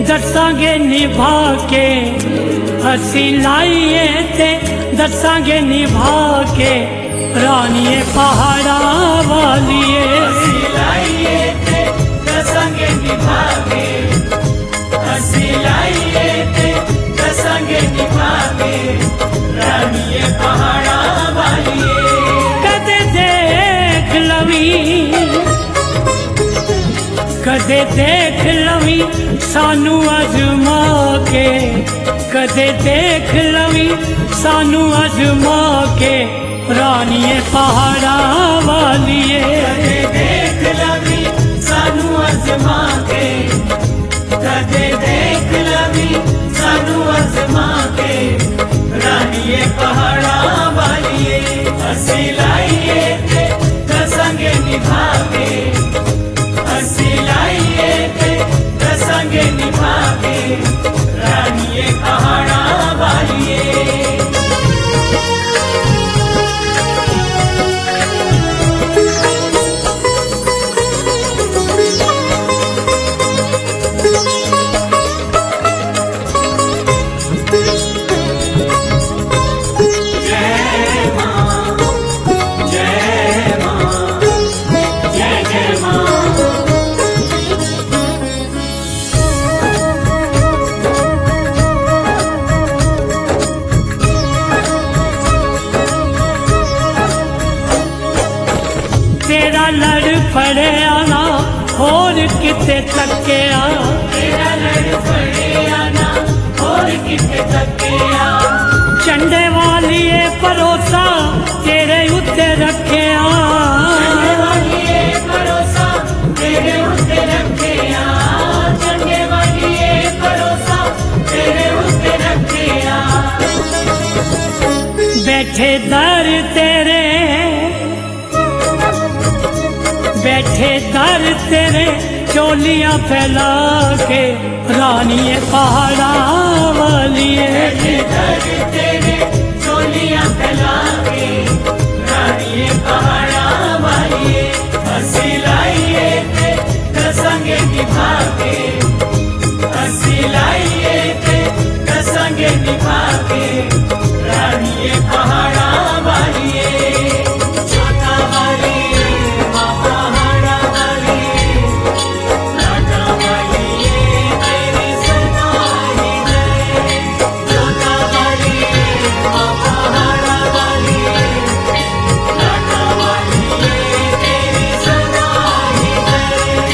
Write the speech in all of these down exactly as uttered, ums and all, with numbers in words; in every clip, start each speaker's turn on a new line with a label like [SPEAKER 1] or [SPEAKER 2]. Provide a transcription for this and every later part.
[SPEAKER 1] दसांगे निभा के, असी लाइए ते दसांगे निभा के, रानिए पहाड़ा वालिए।
[SPEAKER 2] असी लाइए ते दसांगे निभा के, असी लाइए ते दसांगे निभा के, रानिए पहाड़ा वालिए।
[SPEAKER 1] कदे देख लवी, कदे देख लवी सानू अजमा के, कदे देख लवी सानू अजमा के, रानिए पहाड़ा वालिए।
[SPEAKER 2] कदे देख लवी सानू अजमा के, कदे देख लवी सानू अजमा के, रानिए पहाड़ा वालिए। असी लाइए ते दसांगे निभा के, असी लाइए ते दसांगे निभा के, रानिए पहाड़ा वालिए।
[SPEAKER 1] तेरा लड़ फड़े आना होर किते तकिया,
[SPEAKER 2] तेरा लड़ फड़े आना होर किते तकिया,
[SPEAKER 1] चंडे वालिए भरोसा तेरे उत्ते रखिया,
[SPEAKER 2] चंडे वालिए भरोसा तेरे उत्ते रखिया, चंडे वालिए भरोसा तेरे उत्ते रखिया।
[SPEAKER 1] बैठे दर तेरे, बैठे दर तेरे चोलियां फैला के, रानिए पहाड़ा वालिए।
[SPEAKER 2] बैठे दर तेरे चोलियां फैला के, रानिए पहाड़ा वालिए। असी लाइए ते दसांगे निभा के, असी लाइए ते दसांगे निभा के, रानिए पहाड़ा वालिए। छोटा वालिए माँ पहाड़ा वालिए, लाडा वालिए तेरी सदाई है। छोटा वालिए माँ पहाड़ा वालिए, लाडा वालिए तेरी सदाई है।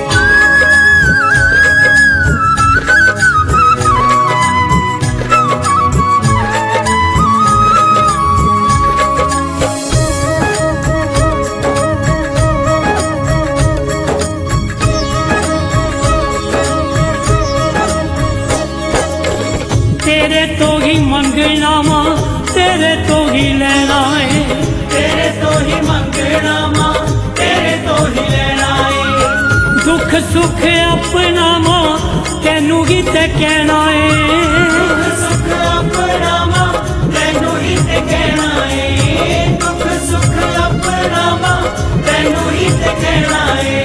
[SPEAKER 1] तेरे तो ही मंगना मां, तेरे तो ही लेना है,
[SPEAKER 2] तेरे तो ही मंगना मां, तेरे तो ही लेना है।
[SPEAKER 1] दुख सुख अपना मां तेनू ही ते कहना है,
[SPEAKER 2] दुख सुख अपना मां तैनू ही ते कहना है, दुख सुख अपना मां तैनू ही ते कहना है।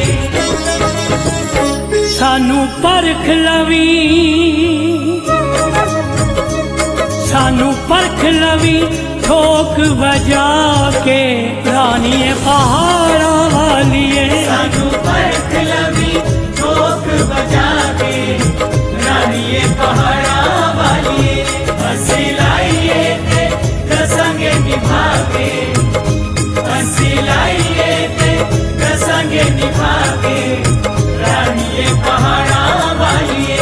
[SPEAKER 1] सानू परख लवी, सानू परख लवी ठोक बजा के, रानिए पहाड़ा वालिए।
[SPEAKER 2] सानू परख लवी ठोक बजा के, रानिए पहाड़ा वालिए। असी लाइए ते दसांगे निभा के, असी लाइए ते दसांगे निभा के, रानिए पहाड़ा वालिए।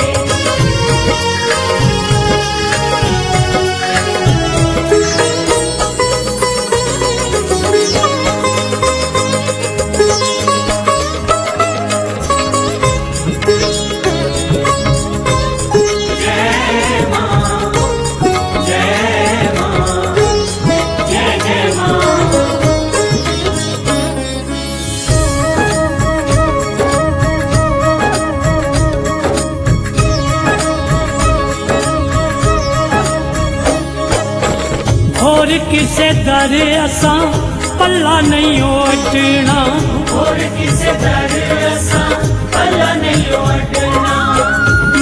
[SPEAKER 1] और किसे दर असा पल्ला नहीं ओटना,
[SPEAKER 2] और किसे दर असा पल्ला नहीं ओटना।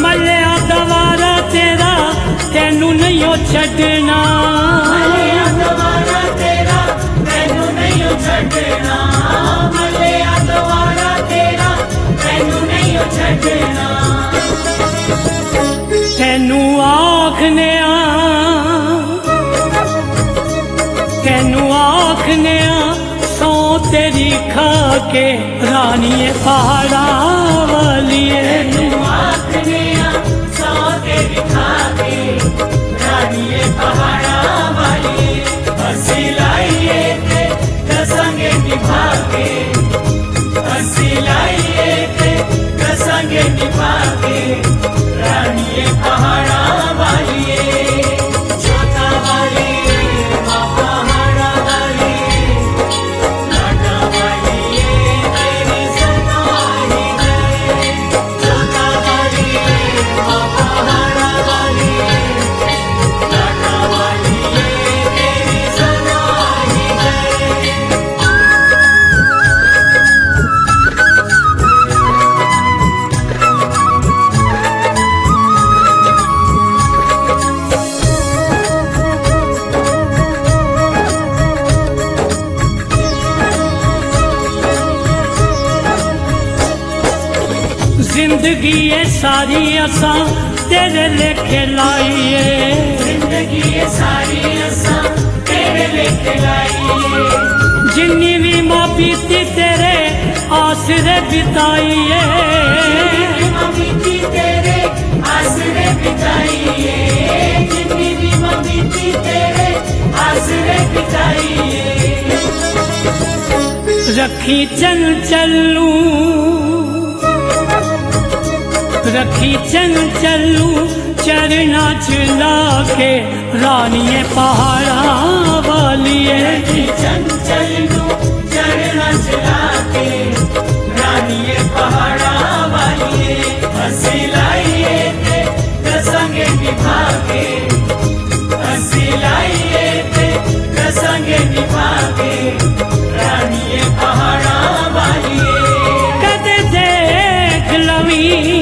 [SPEAKER 1] नहीं ओ छड़ना,
[SPEAKER 2] मलिया द्वारा तेरा मैनू नहीं ओ छड़ना, मलिया द्वारा तेरा मैनू नहीं ओ छड़ना।
[SPEAKER 1] तेनू आखने तेनू आखने सौ तेरी खा के रानिए पहाड़ा वालिए,
[SPEAKER 2] तेनू आखने सौ तेरी खा के रानिए पहाड़ा वालिए, हसी लाइए ते दसांगे निभा के, हसी लाइए ते दसांगे निभा के रानिए पहाड़ा वालिए। जोता वाली माँ पहाड़ा वाली, लाडा वाली तेरी सगाई है, जोता वाली माँ पहाड़ा वाली, लाडा वाली तेरी सगाई है।
[SPEAKER 1] जिंदगी ये सारी असा तेरे लेखे लाइए,
[SPEAKER 2] जिंदगी ये सारी असा तेरे लेके लाइए,
[SPEAKER 1] जिन्नी भी माँ बीती तेरे आसरे बिताइए,
[SPEAKER 2] माँ बीती तेरे आसरे बिताइए, जितनी भी माँ बीती तेरे आसरे बिताइए।
[SPEAKER 1] रखी चल चलू रखी चल चलू चरना चला के रानिए पहाड़ा वालिए,
[SPEAKER 2] रखी चंचल नू चढ़ना चला के रानिए पहाड़ा वालिए, हसी लाइए ते दसांगे निभा के, हसी लाइए ते दसांगे निभा के रानिए पहाड़ा वालिए।
[SPEAKER 1] कदे देख लवी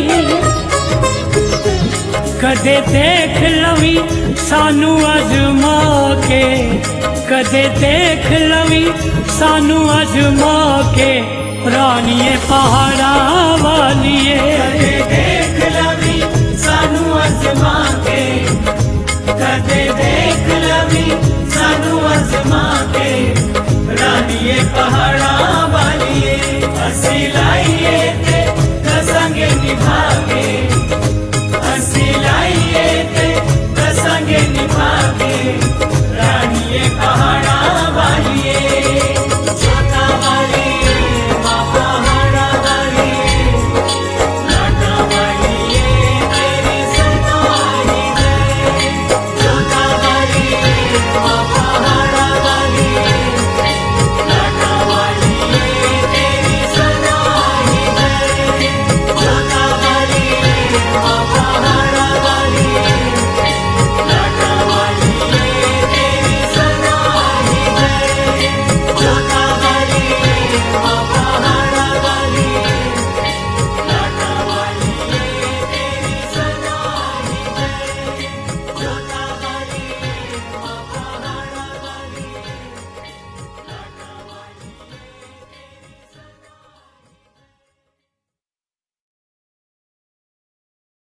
[SPEAKER 1] कदे देख लवी सानू अजमा के, कदे देख लवी सानू अजमा के रानिए पहाड़ा वालिए।
[SPEAKER 2] कदे